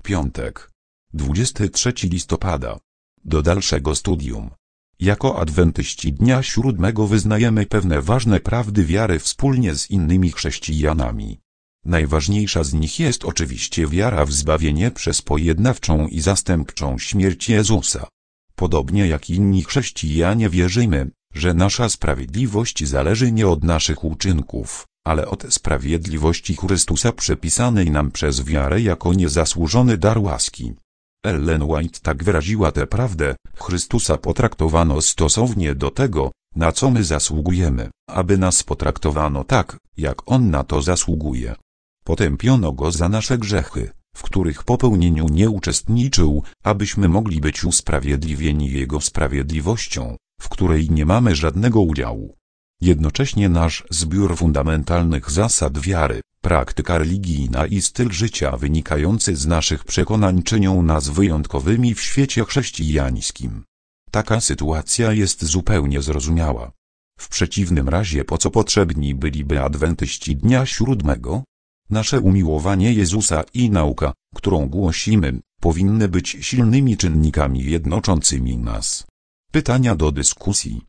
piątek, 23 listopada. Do dalszego studium. Jako adwentyści Dnia Siódmego wyznajemy pewne ważne prawdy wiary wspólnie z innymi chrześcijanami. Najważniejsza z nich jest oczywiście wiara w zbawienie przez pojednawczą i zastępczą śmierć Jezusa. Podobnie jak inni chrześcijanie wierzymy, że nasza sprawiedliwość zależy nie od naszych uczynków, ale od sprawiedliwości Chrystusa przepisanej nam przez wiarę jako niezasłużony dar łaski. Ellen White tak wyraziła tę prawdę: Chrystusa potraktowano stosownie do tego, na co my zasługujemy, aby nas potraktowano tak, jak On na to zasługuje. Potępiono Go za nasze grzechy, w których popełnieniu nie uczestniczył, abyśmy mogli być usprawiedliwieni Jego sprawiedliwością, w której nie mamy żadnego udziału. Jednocześnie nasz zbiór fundamentalnych zasad wiary, praktyka religijna i styl życia wynikający z naszych przekonań czynią nas wyjątkowymi w świecie chrześcijańskim. Taka sytuacja jest zupełnie zrozumiała. W przeciwnym razie po co potrzebni byliby adwentyści Dnia Siódmego? Nasze umiłowanie Jezusa i nauka, którą głosimy, powinny być silnymi czynnikami jednoczącymi nas. Pytania do dyskusji.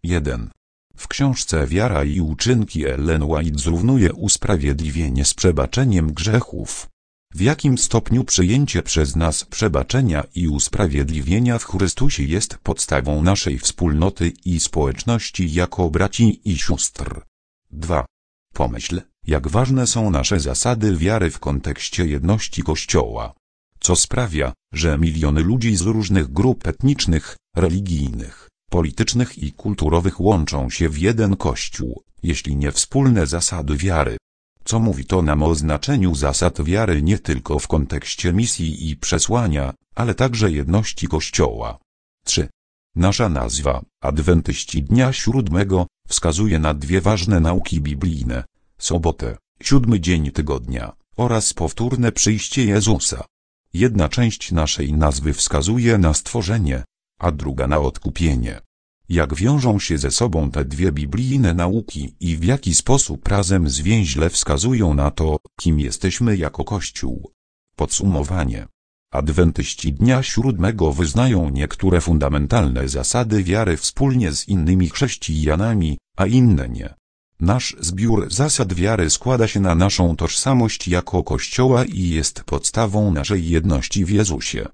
1. W książce Wiara i uczynki Ellen White zrównuje usprawiedliwienie z przebaczeniem grzechów. W jakim stopniu przyjęcie przez nas przebaczenia i usprawiedliwienia w Chrystusie jest podstawą naszej wspólnoty i społeczności jako braci i sióstr? 2. Pomyśl, jak ważne są nasze zasady wiary w kontekście jedności Kościoła. Co sprawia, że miliony ludzi z różnych grup etnicznych, religijnych, politycznych i kulturowych łączą się w jeden Kościół, jeśli nie wspólne zasady wiary. Co mówi to nam o znaczeniu zasad wiary nie tylko w kontekście misji i przesłania, ale także jedności Kościoła. 3. Nasza nazwa, adwentyści Dnia Siódmego, wskazuje na dwie ważne nauki biblijne: sobotę, 7. dzień tygodnia, oraz powtórne przyjście Jezusa. Jedna część naszej nazwy wskazuje na stworzenie, a druga na odkupienie. Jak wiążą się ze sobą te dwie biblijne nauki i w jaki sposób razem zwięźle wskazują na to, kim jesteśmy jako Kościół? Podsumowanie. Adwentyści Dnia Siódmego wyznają niektóre fundamentalne zasady wiary wspólnie z innymi chrześcijanami, a inne nie. Nasz zbiór zasad wiary składa się na naszą tożsamość jako Kościoła i jest podstawą naszej jedności w Jezusie.